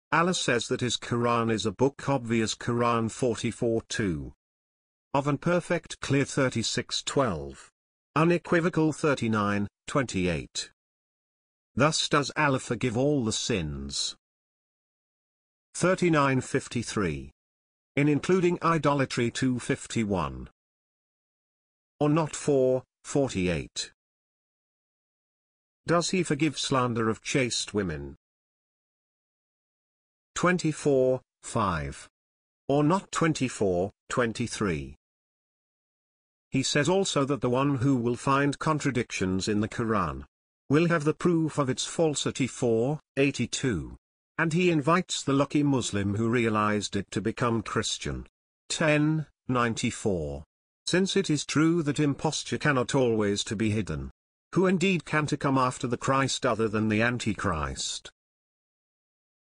Allah says that his Quran is a book obvious Quran 44:2. Of an perfect clear 36:12. Unequivocal 39:28. Thus does Allah forgive all the sins. 39:53. In including idolatry 2:51. Or not 4:48. Does he forgive slander of chaste women? 24:5. Or not 24:23. He says also that the one who will find contradictions in the Quran will have the proof of its falsity 4:82. And he invites the lucky Muslim who realized it to become Christian. 10:94. Since it is true that imposture cannot always to be hidden. Who indeed can to come after the Christ other than the Antichrist?